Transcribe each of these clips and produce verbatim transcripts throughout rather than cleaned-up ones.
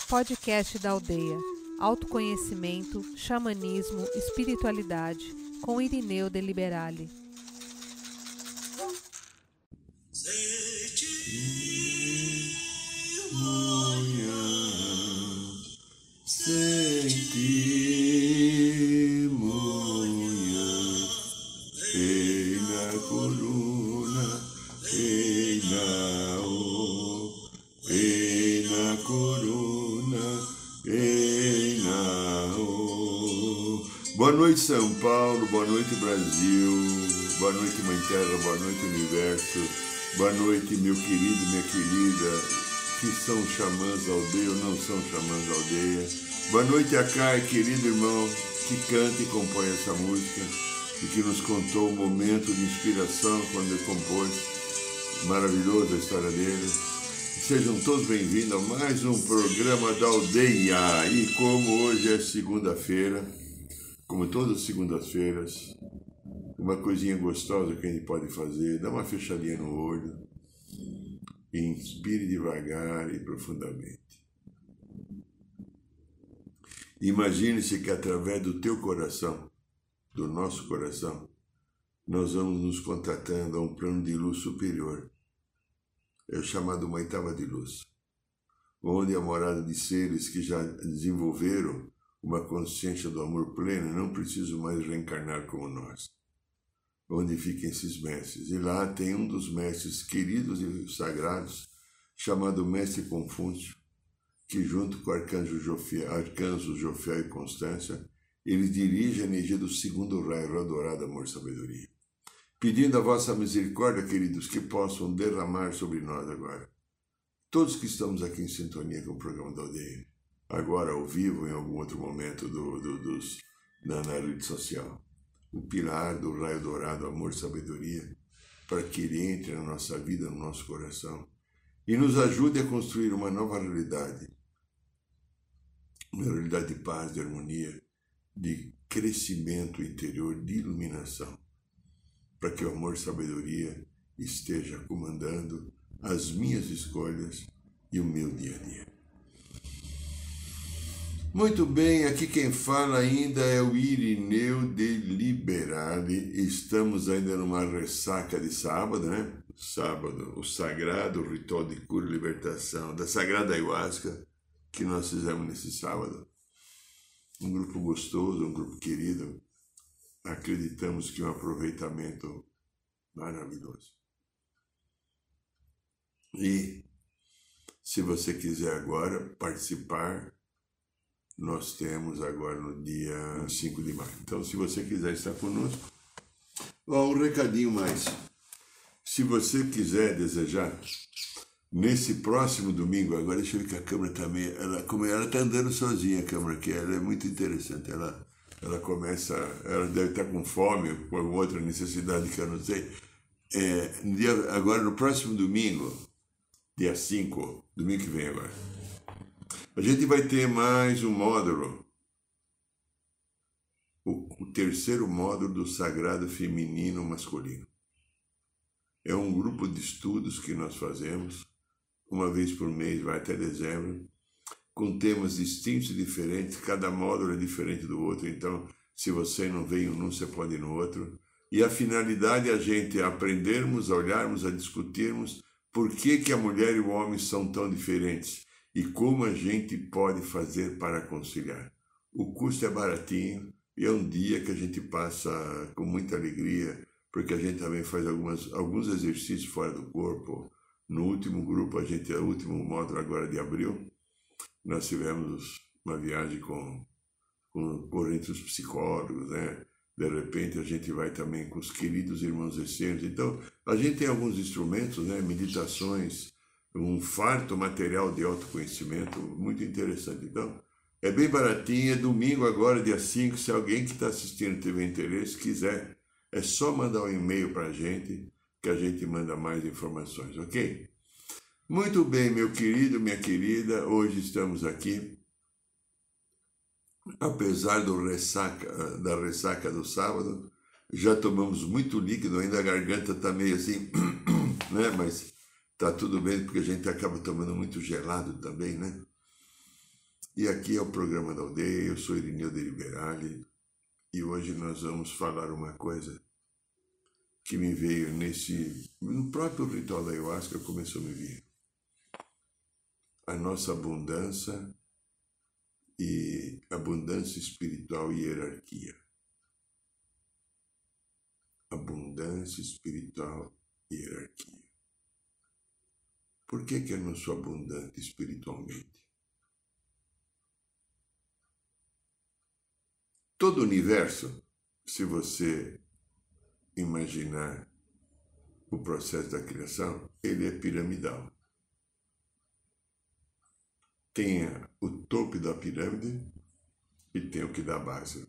Podcast da Aldeia. Autoconhecimento, xamanismo, espiritualidade, com Irineu de Liberale. Boa noite, São Paulo, boa noite, Brasil, boa noite, Mãe Terra, boa noite, Universo, boa noite, meu querido, minha querida, que são xamãs da aldeia ou não são xamãs da aldeia. Boa noite, Akai, querido irmão, que canta e compõe essa música e que nos contou o momento de inspiração quando ele compôs. Maravilhosa a história dele. Sejam todos bem-vindos a mais um programa da aldeia. E como hoje é segunda-feira, como todas as segundas-feiras, uma coisinha gostosa que a gente pode fazer, dá uma fechadinha no olho, e inspire devagar e profundamente. Imagine-se que através do teu coração, do nosso coração, nós vamos nos contatando a um plano de luz superior. É o chamado uma oitava de luz, onde é a morada de seres que já desenvolveram uma consciência do amor pleno, não precisam mais reencarnar como nós. Onde ficam esses mestres? E lá tem um dos mestres queridos e sagrados, chamado Mestre Confúcio, que junto com o arcanjo Jofiel, arcanjo Jofiel e Constância, ele dirige a energia do segundo raio, adorado amor e sabedoria. Pedindo a vossa misericórdia, queridos, que possam derramar sobre nós agora. Todos que estamos aqui em sintonia com o programa da aldeia, agora ao vivo, em algum outro momento do, do, dos, na, na rede social. O pilar do raio dourado, amor e sabedoria, para que ele entre na nossa vida, no nosso coração, e nos ajude a construir uma nova realidade. Uma realidade de paz, de harmonia, de crescimento interior, de iluminação, para que o amor e sabedoria esteja comandando as minhas escolhas e o meu dia a dia. Muito bem, aqui quem fala ainda é o Irineu de Liberale. Estamos ainda numa ressaca de sábado, né? Sábado, o sagrado ritual de cura e libertação da Sagrada Ayahuasca que nós fizemos nesse sábado. Um grupo gostoso, um grupo querido. Acreditamos que um aproveitamento maravilhoso. E se você quiser agora participar, nós temos agora no dia cinco de maio. Então, se você quiser estar conosco, ó, um recadinho mais. Se você quiser desejar, nesse próximo domingo, agora deixa eu ver que a câmera está meio... Ela, como ela está andando sozinha, a câmera aqui, ela é muito interessante. Ela, ela começa... Ela deve estar com fome, com alguma outra necessidade que eu não sei. É, no dia, agora, no próximo domingo, dia cinco, domingo que vem agora, a gente vai ter mais um módulo, o, o terceiro módulo do Sagrado Feminino Masculino. É um grupo de estudos que nós fazemos, uma vez por mês, vai até dezembro, com temas distintos e diferentes, cada módulo é diferente do outro, então se você não veio num, você pode ir no outro. E a finalidade é a gente aprendermos, a olharmos, a discutirmos por que, que a mulher e o homem são tão diferentes. E como a gente pode fazer para conciliar. O custo é baratinho e é um dia que a gente passa com muita alegria, porque a gente também faz algumas, alguns exercícios fora do corpo. No último grupo, a gente, o último módulo agora de abril, nós tivemos uma viagem com, com, por entre os psicólogos, né? De repente a gente vai também com os queridos irmãos essênios. Então, a gente tem alguns instrumentos, né? Meditações, um farto material de autoconhecimento muito interessante. Então, é bem baratinho, é domingo agora, dia cinco, se alguém que está assistindo tiver interesse, quiser, é só mandar um e-mail para a gente, que a gente manda mais informações, ok? Muito bem, meu querido, minha querida, hoje estamos aqui, apesar do ressaca, da ressaca do sábado, já tomamos muito líquido, ainda a garganta está meio assim, né, mas... Tá tudo bem, porque a gente acaba tomando muito gelado também, né? E aqui é o programa da aldeia, eu sou Irineu Deliberale e hoje nós vamos falar uma coisa que me veio nesse, no próprio ritual da ayahuasca começou a me vir. A nossa abundância e abundância espiritual e hierarquia. Abundância espiritual e hierarquia. Por que que eu não sou abundante espiritualmente? Todo o universo, se você imaginar o processo da criação, ele é piramidal. Tem o topo da pirâmide e tem o que dá base.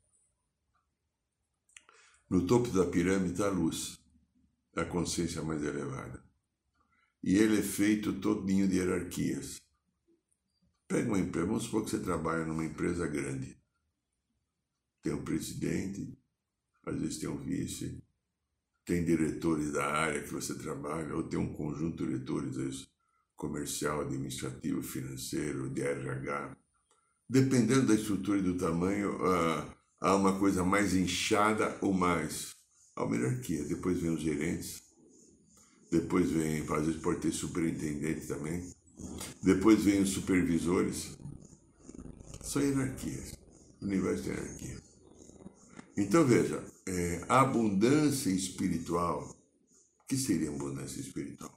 No topo da pirâmide está a luz, a consciência mais elevada. E ele é feito todinho de hierarquias. Pega uma empresa, vamos supor que você trabalha numa empresa grande. Tem um presidente, às vezes tem um vice, tem diretores da área que você trabalha, ou tem um conjunto de diretores, às vezes, comercial, administrativo, financeiro, de R H. Dependendo da estrutura e do tamanho, uh, há uma coisa mais inchada ou mais. Há uma hierarquia. Depois vem os gerentes, depois vem, às vezes pode ter superintendente também, depois vem os supervisores. São hierarquias. O universo tem hierarquia. Então veja, é, a abundância espiritual, o que seria abundância espiritual?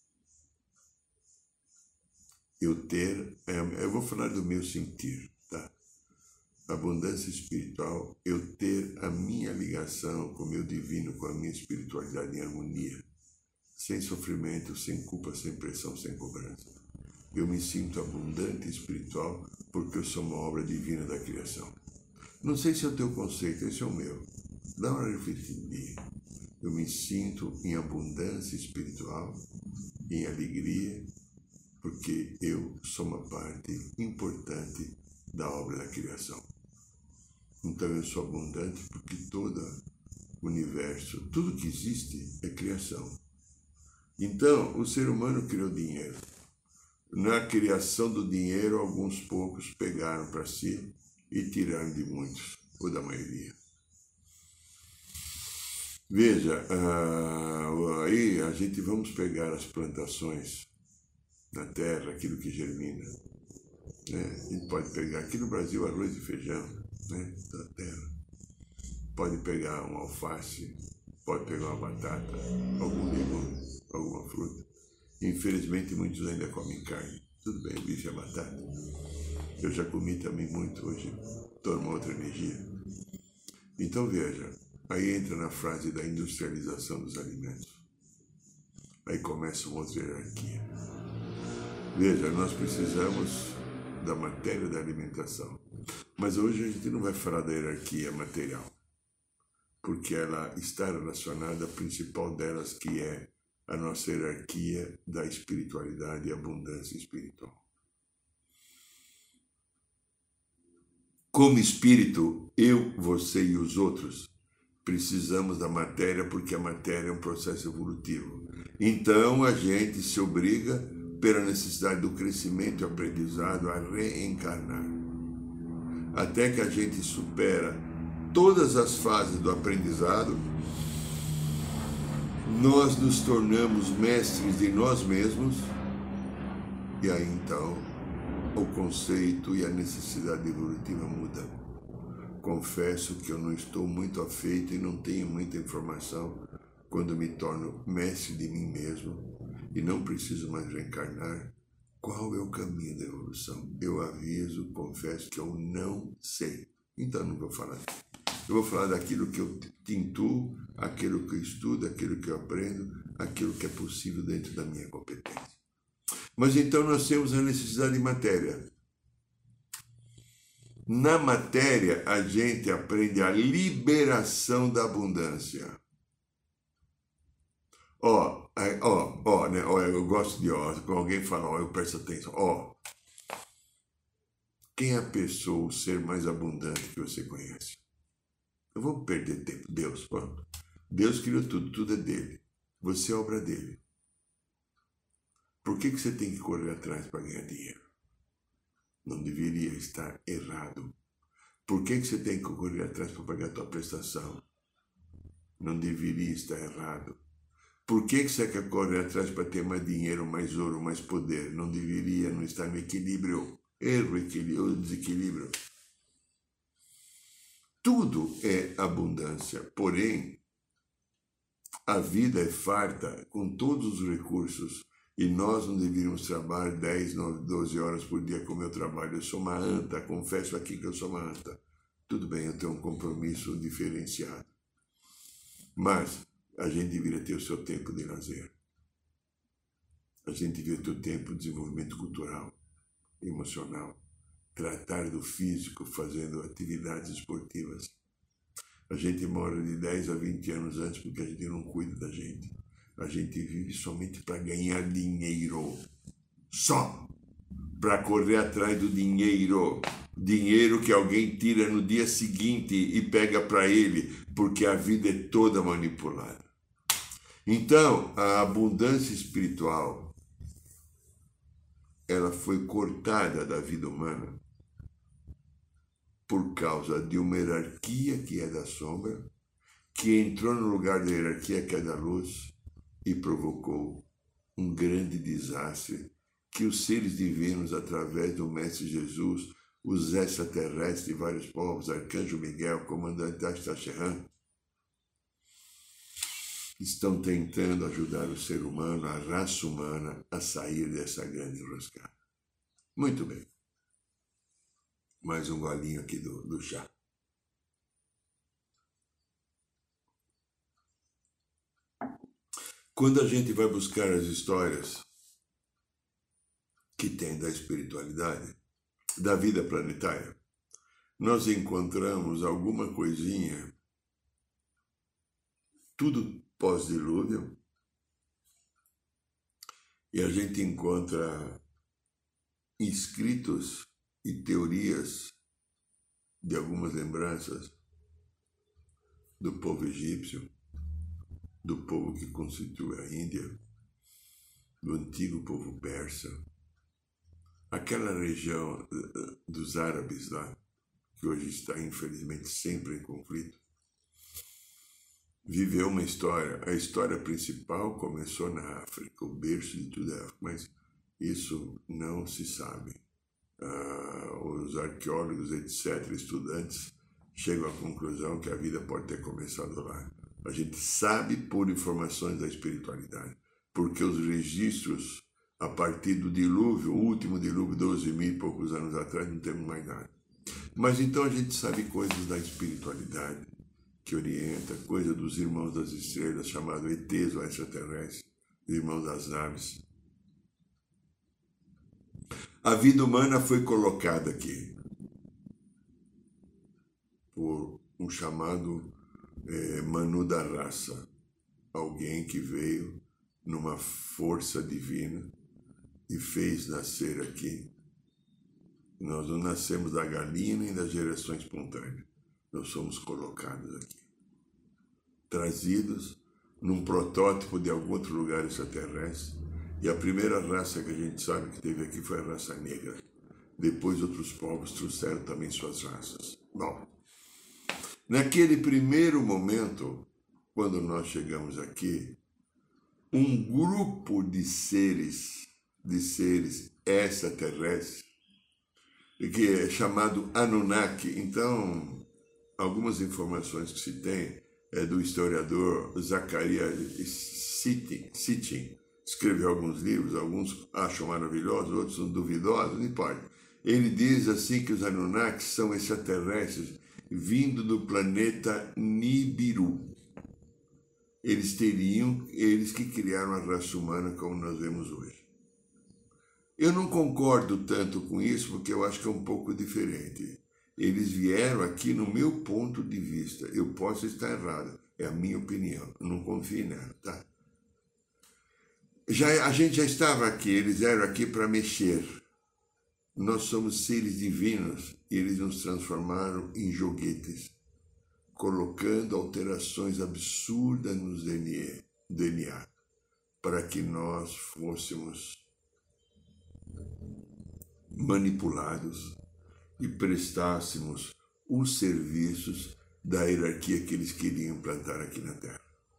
Eu ter, é, eu vou falar do meu sentir, tá? Abundância espiritual, eu ter a minha ligação com o meu divino, com a minha espiritualidade em harmonia, sem sofrimento, sem culpa, sem pressão, sem cobrança. Eu me sinto abundante espiritual porque eu sou uma obra divina da criação. Não sei se é o teu conceito, esse é o meu. Dá uma refletidinha. Eu me sinto em abundância espiritual, em alegria, porque eu sou uma parte importante da obra da criação. Então eu sou abundante porque todo o universo, tudo que existe é criação. Então o ser humano criou dinheiro. Na criação do dinheiro, alguns poucos pegaram para si e tiraram de muitos, ou da maioria. Veja, uh, aí a gente vamos pegar as plantações na terra, aquilo que germina. Né? A gente pode pegar aqui no Brasil arroz e feijão, né? Da terra. Pode pegar um alface, pode pegar uma batata, algum legume, alguma fruta. Infelizmente muitos ainda comem carne. Tudo bem, bife é batata. Eu já comi também muito hoje, estou numa outra energia. Então veja, aí entra na frase da industrialização dos alimentos. Aí começa uma outra hierarquia. Veja, nós precisamos da matéria da alimentação. Mas hoje a gente não vai falar da hierarquia material, porque ela está relacionada à principal delas, que é a nossa hierarquia da espiritualidade e abundância espiritual. Como espírito, eu, você e os outros precisamos da matéria, porque a matéria é um processo evolutivo. Então a gente se obriga, pela necessidade do crescimento e aprendizado, a reencarnar. Até que a gente supera todas as fases do aprendizado, nós nos tornamos mestres de nós mesmos, e aí então o conceito e a necessidade evolutiva mudam. Confesso que eu não estou muito afeito e não tenho muita informação quando me torno mestre de mim mesmo e não preciso mais reencarnar. Qual é o caminho da evolução? Eu aviso, confesso que eu não sei. Então não vou falar. Eu vou falar daquilo que eu intuo, aquilo que eu estudo, aquilo que eu aprendo, aquilo que é possível dentro da minha competência. Mas então nós temos a necessidade de matéria. Na matéria, a gente aprende a liberação da abundância. Ó, ó, ó, né? Ó, eu gosto de ó, quando alguém fala ó, eu presto atenção. Ó, quem é a pessoa, o ser mais abundante que você conhece? Eu vou perder tempo. Deus, pronto. Deus criou tudo, tudo é dele. Você é obra dele. Por que que você tem que correr atrás para ganhar dinheiro? não deveria estar errado. Por que que você tem que correr atrás para pagar a tua prestação? Não deveria estar errado. Por que que você quer correr atrás para ter mais dinheiro, mais ouro, mais poder? Não deveria não estar no equilíbrio. Erro, equilíbrio, desequilíbrio. Tudo é abundância, porém, a vida é farta com todos os recursos e nós não deveríamos trabalhar dez, nove, doze horas por dia como eu trabalho. Eu sou uma anta, confesso aqui que eu sou uma anta. Tudo bem, eu tenho um compromisso diferenciado. Mas a gente deveria ter o seu tempo de lazer. A gente deveria ter o tempo de desenvolvimento cultural, emocional, tratar do físico fazendo atividades esportivas. A gente mora de dez a vinte anos antes porque a gente não cuida da gente. A gente vive somente para ganhar dinheiro. Só para correr atrás do dinheiro. Dinheiro que alguém tira no dia seguinte e pega para ele, porque a vida é toda manipulada. Então, a abundância espiritual, ela foi cortada da vida humana por causa de uma hierarquia que é da sombra, que entrou no lugar da hierarquia que é da luz e provocou um grande desastre que os seres divinos, através do Mestre Jesus, os extraterrestres de vários povos, Arcanjo Miguel, comandante Astacheran, estão tentando ajudar o ser humano, a raça humana, a sair dessa grande enroscada. Muito bem. Mais um golinho aqui do, do chá. Quando a gente vai buscar as histórias que tem da espiritualidade, da vida planetária, nós encontramos alguma coisinha, tudo pós-dilúvio, e a gente encontra escritos e teorias de algumas lembranças do povo egípcio, do povo que constitui a Índia, do antigo povo persa, aquela região dos árabes lá, que hoje está infelizmente sempre em conflito, viveu uma história. A história principal começou na África, o berço de tudo é África, mas isso não se sabe. Uh, os arqueólogos, etcétera, estudantes, chegam à conclusão que a vida pode ter começado lá. A gente sabe por informações da espiritualidade, porque os registros, a partir do dilúvio, o último dilúvio, doze mil e poucos anos atrás, não temos mais nada. Mas então a gente sabe coisas da espiritualidade, que orienta, coisa dos irmãos das estrelas, chamado E Tês, ou extraterrestre, irmãos das naves. A vida humana foi colocada aqui por um chamado é, Manu da raça, alguém que veio numa força divina e fez nascer aqui. Nós não nascemos da galinha nem da geração espontânea. Nós somos colocados aqui, trazidos num protótipo de algum outro lugar extraterrestre. E a primeira raça que a gente sabe que teve aqui foi a raça negra. Depois outros povos trouxeram também suas raças. Bom, naquele primeiro momento, quando nós chegamos aqui, um grupo de seres, de seres extraterrestres, que é chamado Anunnaki. Então, algumas informações que se tem é do historiador Zacarias Sitchin. Escreveu alguns livros, alguns acham maravilhosos, outros são duvidosos, não importa. Ele diz assim que os Anunnaki são extraterrestres vindo do planeta Nibiru. Eles teriam, eles que criaram a raça humana como nós vemos hoje. Eu não concordo tanto com isso, porque eu acho que é um pouco diferente. Eles vieram aqui no meu ponto de vista. Eu posso estar errado, é a minha opinião, eu não confio nela, tá? Já, a gente já estava aqui, eles eram aqui para mexer. Nós somos seres divinos e eles nos transformaram em joguetes, colocando alterações absurdas nos D N A, para que nós fôssemos manipulados e prestássemos os serviços da hierarquia que eles queriam implantar aqui na Terra.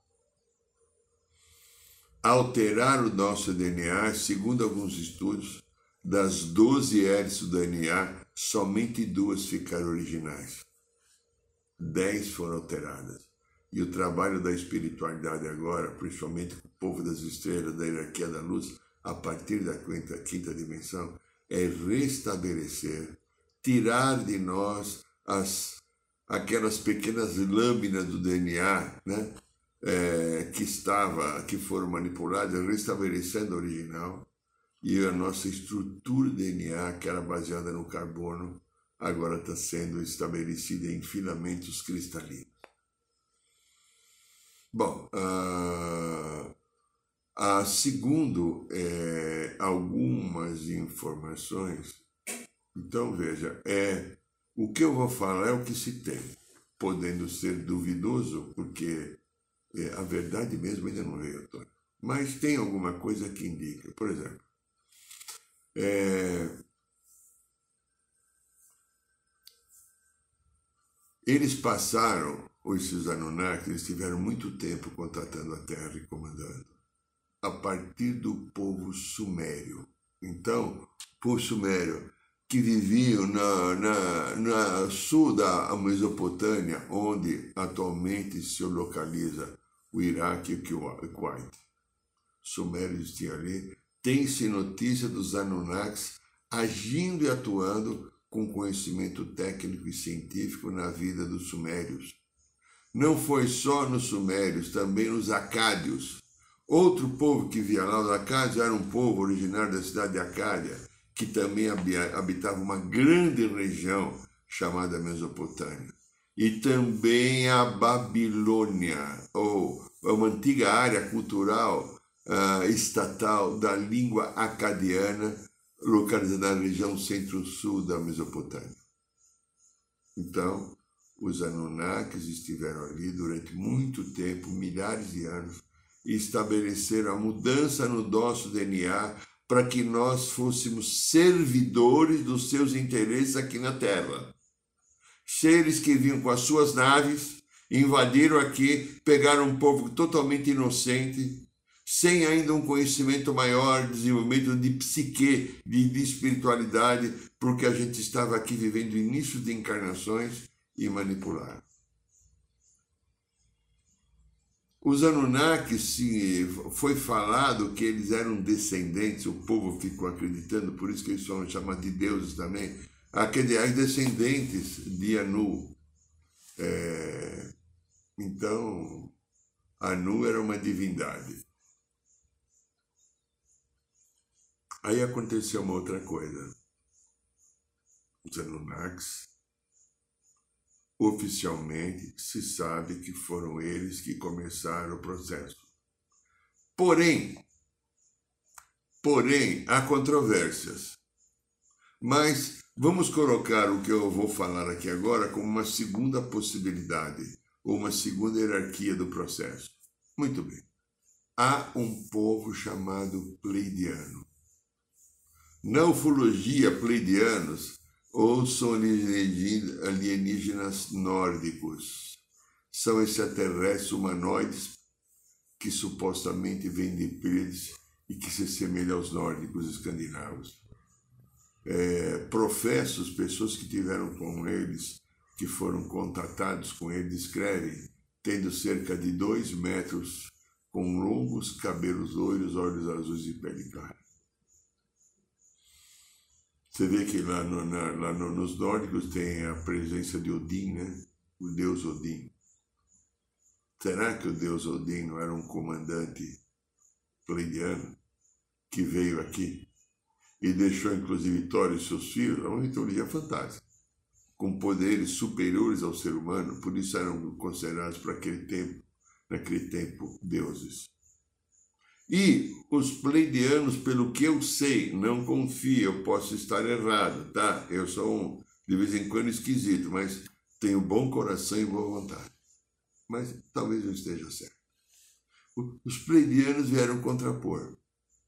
Alterar o nosso D N A, segundo alguns estudos, das doze hélices do D N A, somente duas ficaram originais. Dez foram alteradas. E o trabalho da espiritualidade agora, principalmente com o povo das estrelas, da hierarquia da luz, a partir da quinta, quinta dimensão, é restabelecer, tirar de nós as, aquelas pequenas lâminas do D N A, né? É, que estava, que foram manipuladas, restabelecendo a original, e a nossa estrutura de D N A, que era baseada no carbono, agora está sendo estabelecida em filamentos cristalinos. Bom, uh, a segundo é, algumas informações, então veja, é, o que eu vou falar é o que se tem, podendo ser duvidoso, porque é, a verdade mesmo ainda não veio à tona. Mas tem alguma coisa que indica. Por exemplo, é, eles passaram, esses Anunnaki, eles tiveram muito tempo contatando a Terra e comandando, a partir do povo sumério. Então, o povo sumério, que viviam na, na, na sul da Mesopotâmia, onde atualmente se localiza o Iraque e o Kuwait. Sumérios tinham ali. Tem-se notícia dos Anunnakis agindo e atuando com conhecimento técnico e científico na vida dos sumérios. Não foi só nos sumérios, também nos acádios. Outro povo que via lá, os acádios, era um povo originário da cidade de Acádia, que também habitava uma grande região chamada Mesopotâmia. E também a Babilônia, ou uma antiga área cultural uh, estatal da língua acadiana, localizada na região centro-sul da Mesopotâmia. Então, os Anunnakis estiveram ali durante muito tempo, milhares de anos, e estabeleceram a mudança no nosso D N A para que nós fôssemos servidores dos seus interesses aqui na Terra. Seres que vinham com as suas naves, invadiram aqui, pegaram um povo totalmente inocente, sem ainda um conhecimento maior, desenvolvimento de psique, de, de espiritualidade, porque a gente estava aqui vivendo o início de encarnações e manipularam. Os Anunnakis, foi falado que eles eram descendentes, o povo ficou acreditando, por isso que eles são chamados de deuses também, aqueles descendentes de Anu. É, então, Anu era uma divindade. Aí aconteceu uma outra coisa. Os Anunnakis, oficialmente, se sabe que foram eles que começaram o processo. Porém, porém, há controvérsias. Mas vamos colocar o que eu vou falar aqui agora como uma segunda possibilidade, ou uma segunda hierarquia do processo. Muito bem. Há um povo chamado Pleiadiano. Na ufologia, Pleiadianos ou são alienígenas nórdicos. São extraterrestres humanoides que supostamente vêm de Pleiades e que se assemelham aos nórdicos escandinavos. É, professos, pessoas que tiveram com eles, que foram contatados com eles, escrevem, tendo cerca de dois metros, com longos cabelos loiros, olhos azuis e pele clara. Você vê que lá, no, na, lá no, nos nórdicos tem a presença de Odin, né? O deus Odin. Será que o deus Odin não era um comandante pleiadiano que veio aqui e deixou inclusive Thor e seus filhos? É uma mitologia fantástica, com poderes superiores ao ser humano, por isso eram considerados para aquele tempo, naquele tempo, deuses. E os pleiadianos, pelo que eu sei, não confio, eu posso estar errado, tá? Eu sou um, de vez em quando, esquisito, mas tenho bom coração e boa vontade. Mas talvez eu esteja certo. Os pleiadianos vieram contrapor.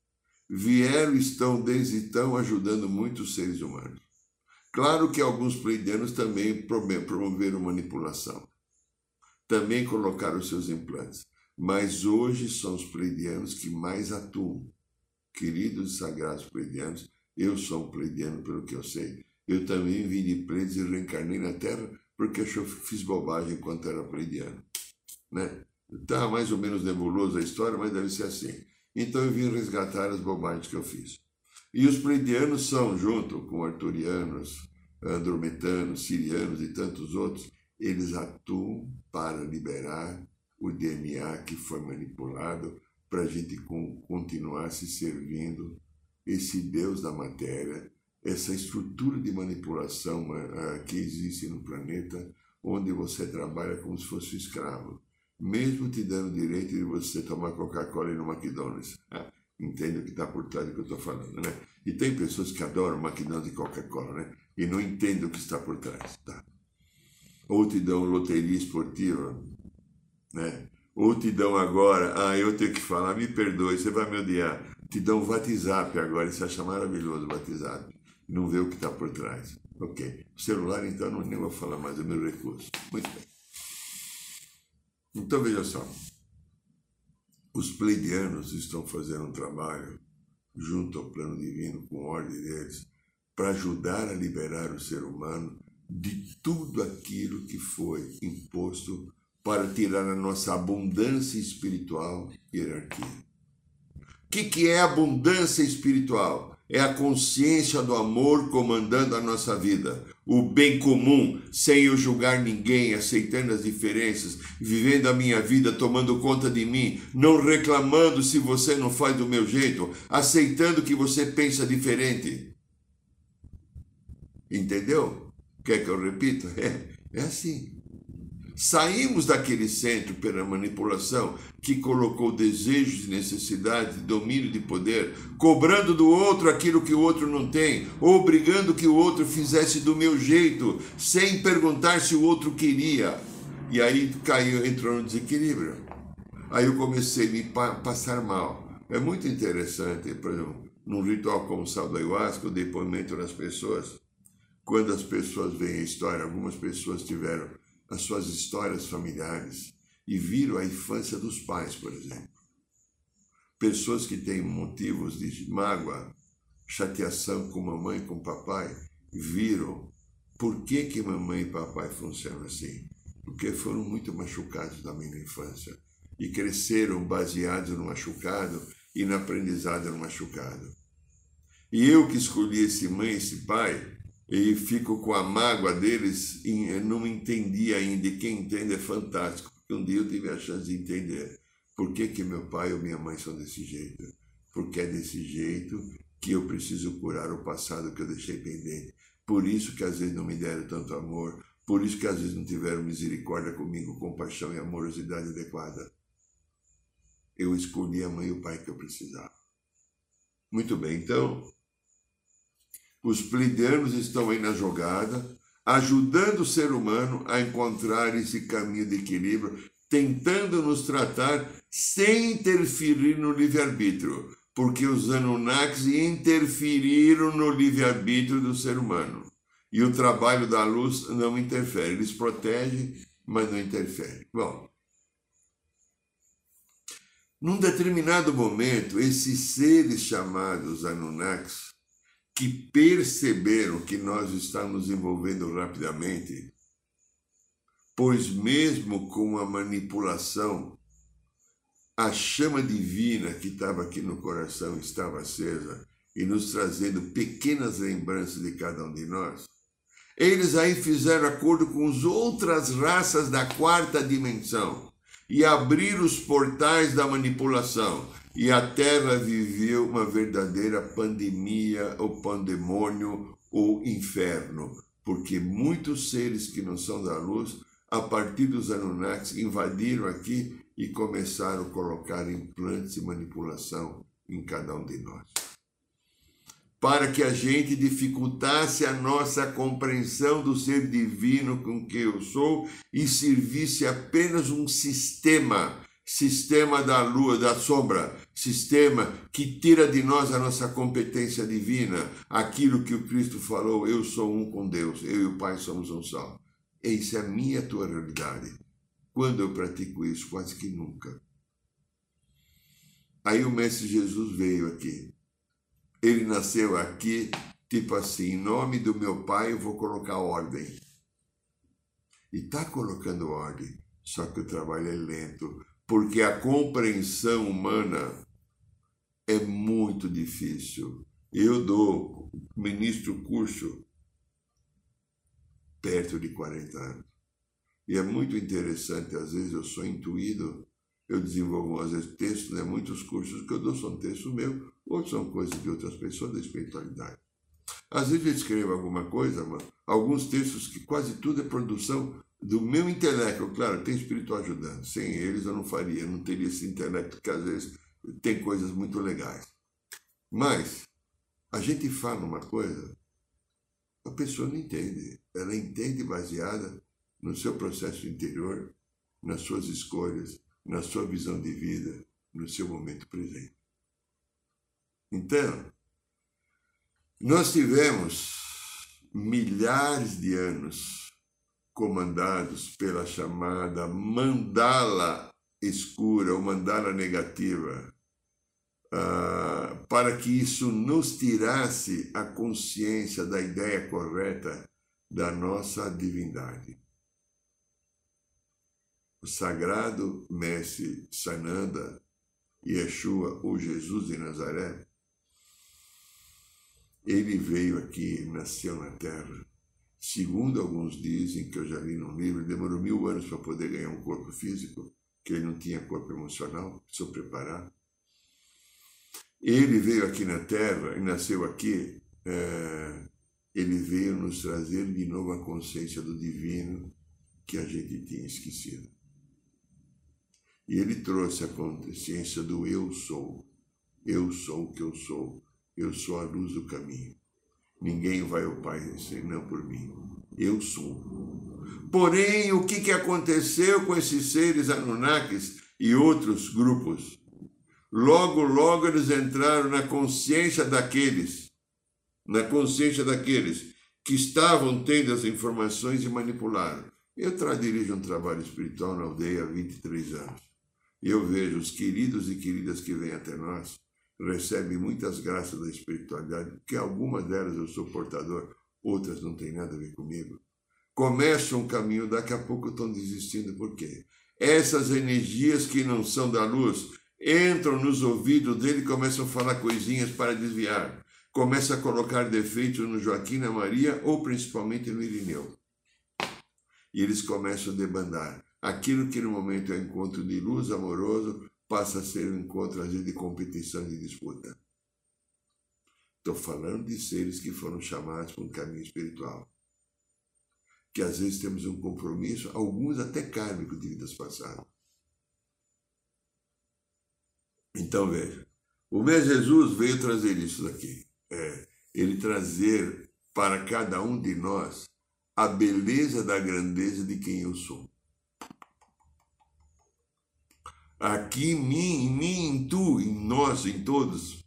vieram e estão desde então ajudando muitos seres humanos. Claro que alguns pleidianos também promoveram manipulação, também colocaram seus implantes, mas hoje são os pleidianos que mais atuam. Queridos e sagrados pleidianos, eu sou um pleidiano pelo que eu sei. Eu também vim de Pleiades e reencarnei na Terra porque eu fiz bobagem enquanto era pleidiano. Né? Está mais ou menos nebuloso a história, mas deve ser assim. Então eu vim resgatar as bobagens que eu fiz. E os pleidianos são, junto com arturianos, andrometanos, sirianos e tantos outros, eles atuam para liberar o D N A que foi manipulado para a gente continuar se servindo esse Deus da matéria, essa estrutura de manipulação que existe no planeta, onde você trabalha como se fosse escravo, mesmo te dando direito de você tomar Coca-Cola e no McDonald's. Ah, entende o que está por trás do que eu estou falando, né? E tem pessoas que adoram McDonald's e Coca-Cola, né? E não entendem o que está por trás, tá? Ou te dão loteria esportiva, né? Ou te dão agora, ah, eu tenho que falar, me perdoe, você vai me odiar. Te dão um WhatsApp agora, você acha maravilhoso o WhatsApp. Não vê o que está por trás. Ok. O celular, então, não nem vou falar mais, é meu recurso. Muito bem. Então, veja só. Os pleidianos estão fazendo um trabalho, junto ao plano divino, com ordem deles, para ajudar a liberar o ser humano de tudo aquilo que foi imposto para tirar a nossa abundância espiritual e hierarquia. O que, que é abundância espiritual? É a consciência do amor comandando a nossa vida. O bem comum, sem eu julgar ninguém, aceitando as diferenças, vivendo a minha vida, tomando conta de mim, não reclamando se você não faz do meu jeito, aceitando que você pensa diferente. Entendeu? Quer que eu repita? É, é assim. Saímos daquele centro pela manipulação que colocou desejos e necessidades de domínio de poder, cobrando do outro aquilo que o outro não tem, obrigando que o outro fizesse do meu jeito, sem perguntar se o outro queria. E aí caiu, entrou no desequilíbrio. Aí eu comecei a me pa- passar mal. É muito interessante, por exemplo, num ritual como o sal da ayahuasca, o depoimento das pessoas. Quando as pessoas veem a história, algumas pessoas tiveram as suas histórias familiares e viram a infância dos pais, por exemplo. Pessoas que têm motivos de mágoa, chateação com mamãe e com papai, viram por que que mamãe e papai funcionam assim. Porque foram muito machucados também na infância e cresceram baseados no machucado e no aprendizado no machucado. E eu que escolhi esse mãe e esse pai, e fico com a mágoa deles, e não entendi ainda, e quem entende é fantástico, porque um dia eu tive a chance de entender por que que meu pai ou minha mãe são desse jeito, porque é desse jeito que eu preciso curar o passado que eu deixei pendente, por isso que às vezes não me deram tanto amor, por isso que às vezes não tiveram misericórdia comigo, compaixão e amorosidade adequada. Eu escolhi a mãe e o pai que eu precisava. Muito bem, então os pleidianos estão aí na jogada, ajudando o ser humano a encontrar esse caminho de equilíbrio, tentando nos tratar sem interferir no livre-arbítrio, porque os Anunnakis interferiram no livre-arbítrio do ser humano. E o trabalho da luz não interfere. Eles protegem, mas não interferem. Bom, num determinado momento, esses seres chamados Anunnakis, que perceberam que nós estamos envolvendo rapidamente, pois mesmo com a manipulação, a chama divina que estava aqui no coração estava acesa e nos trazendo pequenas lembranças de cada um de nós, eles aí fizeram acordo com as outras raças da quarta dimensão e abriram os portais da manipulação. E a Terra viveu uma verdadeira pandemia, ou pandemônio, ou inferno, porque muitos seres que não são da luz, a partir dos Anunnakis, invadiram aqui e começaram a colocar implantes de manipulação em cada um de nós. Para que a gente dificultasse a nossa compreensão do ser divino com que eu sou e servisse apenas um sistema sistema da lua, da sombra, sistema que tira de nós a nossa competência divina, aquilo que o Cristo falou, eu sou um com Deus, eu e o Pai somos um só. Essa é a minha, a tua realidade. Quando eu pratico isso? Quase que nunca. Aí o Mestre Jesus veio aqui. Ele nasceu aqui, tipo assim, em nome do meu Pai eu vou colocar ordem. E está colocando ordem, só que o trabalho é lento, porque a compreensão humana é muito difícil. Eu dou, ministro curso perto de quarenta anos. E é muito interessante, às vezes eu sou intuído, eu desenvolvo às vezes textos, né? Muitos cursos que eu dou são textos meus, outros são coisas de outras pessoas da espiritualidade. Às vezes eu escrevo alguma coisa, mas alguns textos que quase tudo é produção do meu intelecto. Claro, tem espiritual ajudando. Sem eles eu não faria, não teria esse intelecto que às vezes tem coisas muito legais. Mas a gente fala uma coisa, a pessoa não entende. Ela entende baseada no seu processo interior, nas suas escolhas, na sua visão de vida, no seu momento presente. Então, nós tivemos milhares de anos comandados pela chamada mandala escura ou mandala negativa, uh, para que isso nos tirasse a consciência da ideia correta da nossa divindade. O sagrado mestre Sananda, Yeshua, ou Jesus de Nazaré, ele veio aqui, nasceu na Terra. Segundo alguns dizem, que eu já li num livro, demorou mil anos para poder ganhar um corpo físico, que ele não tinha corpo emocional, precisou preparar. Ele veio aqui na Terra e nasceu aqui, é, ele veio nos trazer de novo a consciência do divino que a gente tinha esquecido. E ele trouxe a consciência do eu sou. Eu sou o que eu sou. Eu sou a luz do caminho. Ninguém vai ao Pai senão por mim. Eu sou. Porém, o que, que aconteceu com esses seres Anunnakis e outros grupos? Logo, logo eles entraram na consciência daqueles, na consciência daqueles que estavam tendo as informações e manipularam. Eu dirijo um trabalho espiritual na aldeia há vinte e três anos. E eu vejo os queridos e queridas que vêm até nós, recebem muitas graças da espiritualidade, que algumas delas eu sou portador, outras não têm nada a ver comigo. Começam um caminho, daqui a pouco estão desistindo. Por quê? Essas energias que não são da luz entram nos ouvidos dele e começam a falar coisinhas para desviar. Começam a colocar defeitos no Joaquim, na Maria ou principalmente no Irineu. E eles começam a debandar. Aquilo que no momento é encontro de luz amoroso passa a ser um encontro, às vezes, de competição e de disputa. Estou falando de seres que foram chamados para um caminho espiritual. Que às vezes temos um compromisso, alguns até kármico de vidas passadas. Então veja, o mesmo Jesus veio trazer isso daqui. É, ele trazer para cada um de nós a beleza da grandeza de quem eu sou. Aqui em mim, em mim, em tu, em nós, em todos,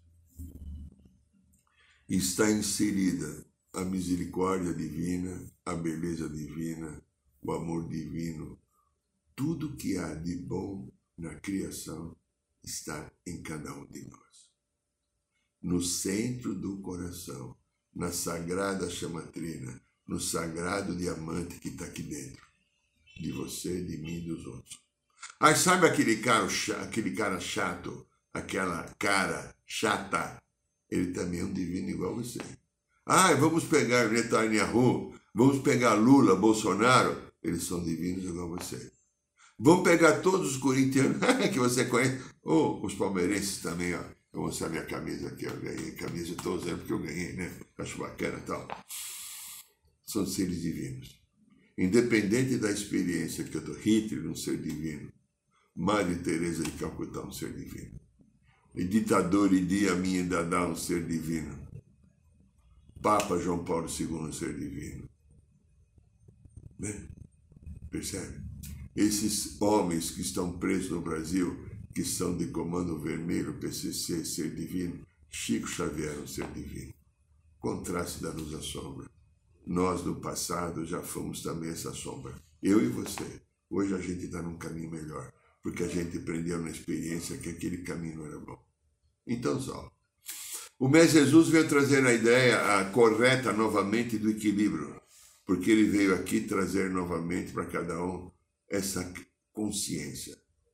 está inserida a misericórdia divina, a beleza divina, o amor divino. Tudo que há de bom na criação está em cada um de nós. No centro do coração, na sagrada chamatrina, no sagrado diamante que está aqui dentro, de você, de mim e dos outros. Aí sabe aquele cara, aquele cara chato, aquela cara chata? Ele também é um divino igual a você. Ah, vamos pegar Netanyahu, vamos pegar Lula, Bolsonaro, eles são divinos igual a você. Vamos pegar todos os corintianos que você conhece, ou oh, os palmeirenses também, ó. Eu vou mostrar minha camisa aqui, eu ganhei camisa, estou usando porque eu ganhei, né? Acho bacana e tal. São seres divinos. Independente da experiência que eu estou, Hitler, um ser divino. Madre Teresa de Calcutá, um ser divino. E ditador Idi Amin Dada, um ser divino. Papa João Paulo segundo, um ser divino. Né? Percebe? Esses homens que estão presos no Brasil, que são de Comando Vermelho, P C C, Ser Divino, Chico Xavier, um ser divino. Contraste da luz à sombra. Nós, no passado, já fomos também essa sombra. Eu e você. Hoje a gente está num caminho melhor, porque a gente aprendeu na experiência que aquele caminho não era bom. Então, só. O Mestre Jesus veio trazer a ideia a correta novamente do equilíbrio, porque ele veio aqui trazer novamente para cada um essa consciência.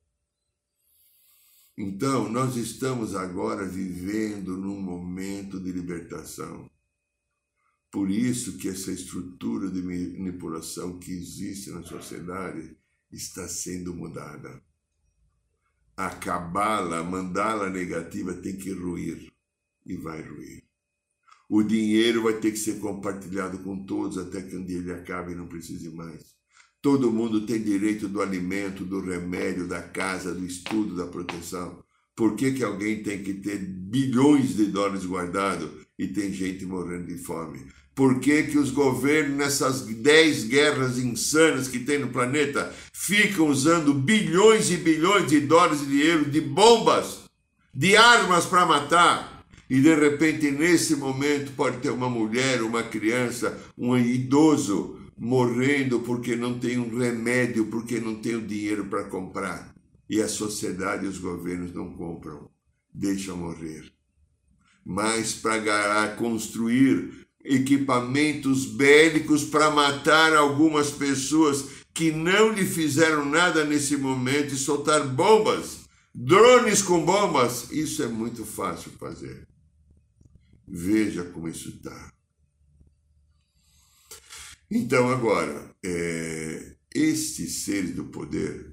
Então, nós estamos agora vivendo num momento de libertação. Por isso que essa estrutura de manipulação que existe na sociedade está sendo mudada. A cabala, a mandala negativa tem que ruir, e vai ruir. O dinheiro vai ter que ser compartilhado com todos até que um dia ele acabe e não precise mais. Todo mundo tem direito do alimento, do remédio, da casa, do estudo, da proteção. Por que que alguém tem que ter bilhões de dólares guardados e tem gente morrendo de fome? Por que que os governos, nessas dez guerras insanas que tem no planeta, ficam usando bilhões e bilhões de dólares e de euros de bombas, de armas para matar? E de repente, nesse momento, pode ter uma mulher, uma criança, um idoso morrendo porque não tem um remédio, porque não tem o dinheiro para comprar. E a sociedade e os governos não compram, deixam morrer. Mas para construir equipamentos bélicos para matar algumas pessoas que não lhe fizeram nada nesse momento e soltar bombas, drones com bombas, isso é muito fácil fazer. Veja como isso está. Então agora, é, estes seres do poder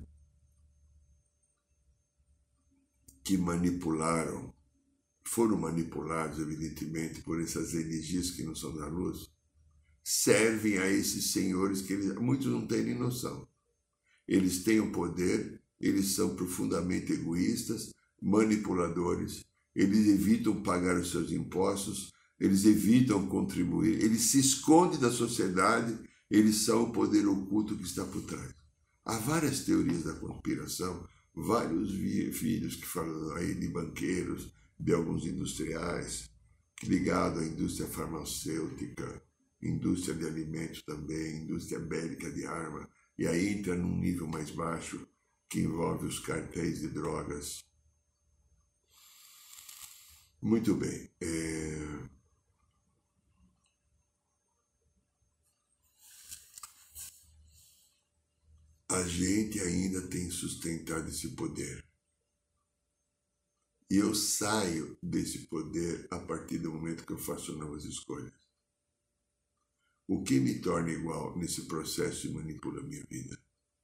que manipularam, foram manipulados, evidentemente, por essas energias que não são da luz, servem a esses senhores que eles, muitos não têm nem noção. Eles têm o poder, eles são profundamente egoístas, manipuladores, eles evitam pagar os seus impostos, eles evitam contribuir, eles se escondem da sociedade, eles são o poder oculto que está por trás. Há várias teorias da conspiração, vários filhos que falam aí de banqueiros, de alguns industriais, ligados à indústria farmacêutica, indústria de alimentos também, indústria bélica de arma, e aí entra num nível mais baixo, que envolve os cartéis de drogas. Muito bem. É... A gente ainda tem sustentado esse poder. E eu saio desse poder a partir do momento que eu faço novas escolhas. O que me torna igual nesse processo e manipula a minha vida?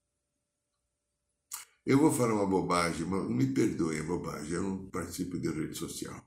Eu vou falar uma bobagem, mas me perdoem a bobagem, eu não participo de rede social.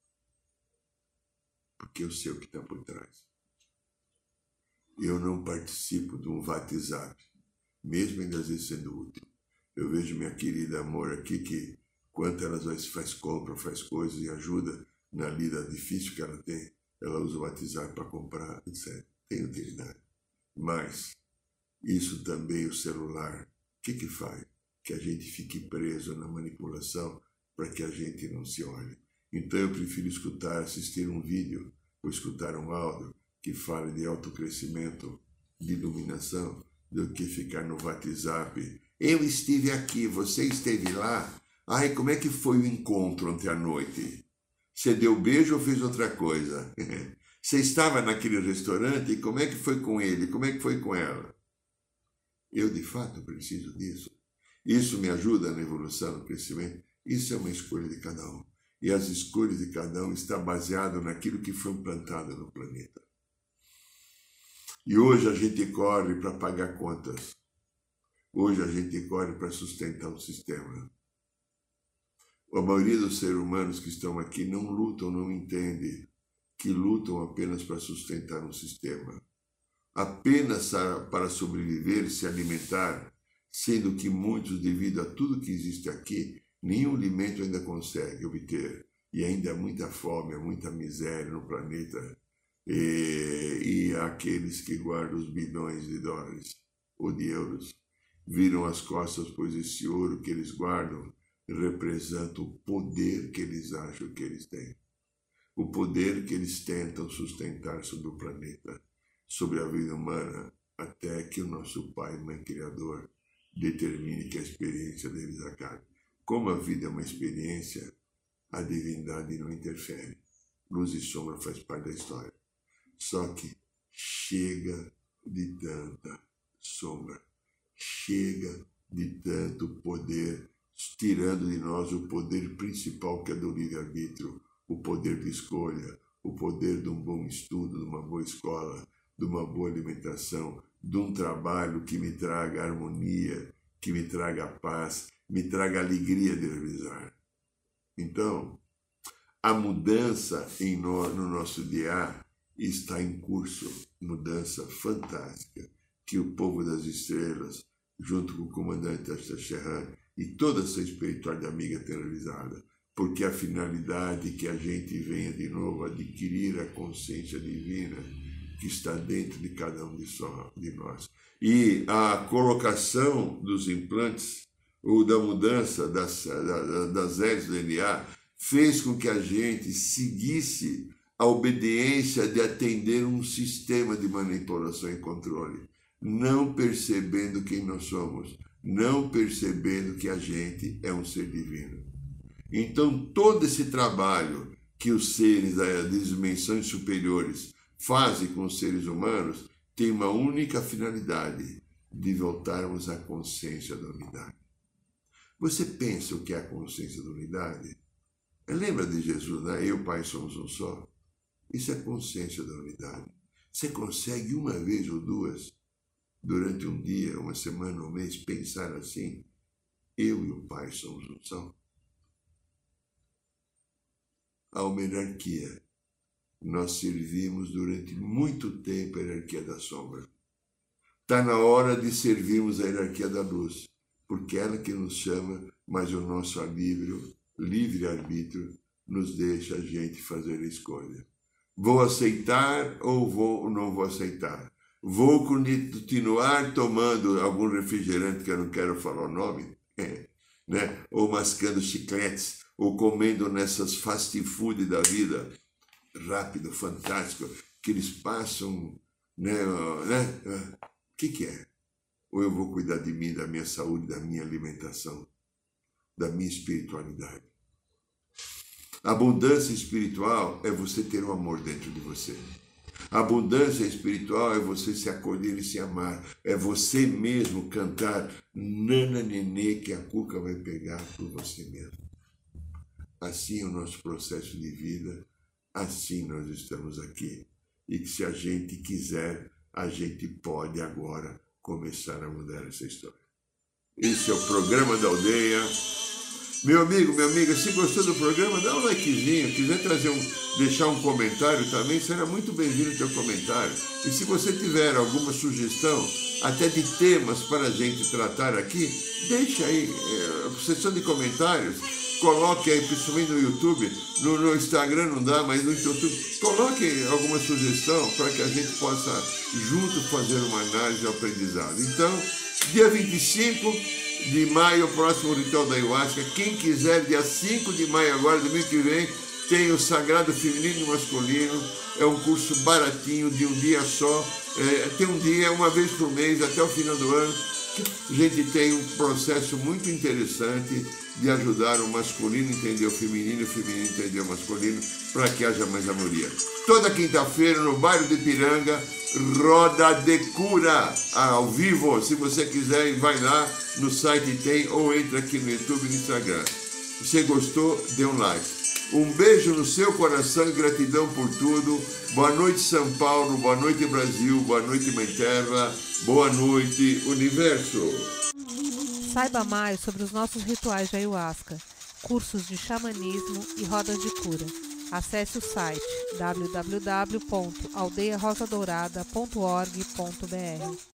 Porque eu sei o que está por trás. Eu não participo de um WhatsApp, mesmo ainda às vezes sendo útil. Eu vejo minha querida amor aqui que quanto ela faz compra, faz coisas e ajuda na vida difícil que ela tem, ela usa o WhatsApp para comprar, etcétera. Tem utilidade. Mas isso também, o celular, o que que faz? Que a gente fique preso na manipulação para que a gente não se olhe. Então eu prefiro escutar, assistir um vídeo ou escutar um áudio que fale de autocrescimento, de iluminação, do que ficar no WhatsApp. Eu estive aqui, você esteve lá? Ai, como é que foi o encontro ontem à noite? Você deu beijo ou fez outra coisa? Você estava naquele restaurante e como é que foi com ele? Como é que foi com ela? Eu, de fato, preciso disso. Isso me ajuda na evolução, no crescimento. Isso é uma escolha de cada um. E as escolhas de cada um estão baseadas naquilo que foi implantado no planeta. E hoje a gente corre para pagar contas. Hoje a gente corre para sustentar o sistema. A maioria dos seres humanos que estão aqui não lutam, não entendem que lutam apenas para sustentar um sistema. Apenas para sobreviver e se alimentar, sendo que muitos, devido a tudo que existe aqui, nenhum alimento ainda consegue obter. E ainda há muita fome, há muita miséria no planeta. E, e há aqueles que guardam os bilhões de dólares ou de euros. viram as costas, pois esse ouro que eles guardam representa o poder que eles acham que eles têm. O poder que eles tentam sustentar sobre o planeta, sobre a vida humana, até que o nosso Pai, Mãe Criador, determine que a experiência deles acabe. Como a vida é uma experiência, a divindade não interfere. Luz e sombra faz parte da história. Só que chega de tanta sombra, chega de tanto poder, tirando de nós o poder principal que é do livre-arbítrio, o poder de escolha, o poder de um bom estudo, de uma boa escola, de uma boa alimentação, de um trabalho que me traga harmonia, que me traga paz, me traga alegria de realizar. Então, a mudança em no, no nosso dia está em curso, mudança fantástica, que o povo das estrelas, junto com o comandante Astacheran e toda essa espiritualidade amiga tem realizada, porque a finalidade é que a gente venha de novo adquirir a consciência divina que está dentro de cada um de nós. E a colocação dos implantes, ou da mudança das, das hélices do D N A, fez com que a gente seguisse a obediência de atender um sistema de manipulação e controle, não percebendo quem nós somos, não percebendo que a gente é um ser divino. Então, todo esse trabalho que os seres das dimensões superiores fazem com os seres humanos tem uma única finalidade, de voltarmos à consciência da unidade. Você pensa o que é a consciência da unidade? Lembra de Jesus, né? Eu e o Pai somos um só. Isso é consciência da unidade. Você consegue uma vez ou duas, durante um dia, uma semana, um mês, pensar assim? Eu e o Pai somos um só. Há uma hierarquia. Nós servimos durante muito tempo a hierarquia da sombra. Está na hora de servirmos a hierarquia da luz, porque é ela que nos chama, mas o nosso livre, livre-arbítrio nos deixa a gente fazer a escolha. Vou aceitar ou vou, não vou aceitar? Vou continuar tomando algum refrigerante que eu não quero falar o nome, é, né? Ou mascando chicletes, ou comendo nessas fast food da vida, rápido, fantástico, que eles passam, né? né? O que, que é? Ou eu vou cuidar de mim, da minha saúde, da minha alimentação, da minha espiritualidade? A abundância espiritual é você ter um amor dentro de você. A abundância espiritual é você se acolher e se amar. É você mesmo cantar Nana Nenê, que a cuca vai pegar por você mesmo. Assim é o nosso processo de vida, assim nós estamos aqui. E que se a gente quiser, a gente pode agora começar a mudar essa história. Esse é o programa da aldeia. Meu amigo, minha amiga, se gostou do programa, dá um likezinho. Quiser trazer um, deixar um comentário também, será muito bem-vindo o teu comentário. E se você tiver alguma sugestão, até de temas para a gente tratar aqui, deixa aí, é, seção de comentários. Coloque aí, principalmente no YouTube, no, no Instagram não dá, mas no YouTube, coloque alguma sugestão para que a gente possa junto fazer uma análise e aprendizado. Então, dia vinte e cinco de maio, próximo ritual da Ayahuasca. Quem quiser, dia cinco de maio agora, domingo que vem, tem o Sagrado Feminino e Masculino. É um curso baratinho, de um dia só. É, tem um dia, uma vez por mês, até o final do ano. A gente tem um processo muito interessante de ajudar o masculino a entender o feminino e o feminino a entender o masculino, para que haja mais harmonia. Toda quinta-feira, no bairro de Ipiranga, Roda de Cura, ao vivo. Se você quiser, vai lá no site, tem, ou entra aqui no YouTube e no Instagram. Se você gostou, dê um like. Um beijo no seu coração e gratidão por tudo. Boa noite, São Paulo. Boa noite, Brasil. Boa noite, Mãe Terra. Boa noite, Universo. Saiba mais sobre os nossos rituais de Ayahuasca, cursos de xamanismo e rodas de cura. Acesse o site w w w ponto aldeia rosa dourada ponto org ponto b r.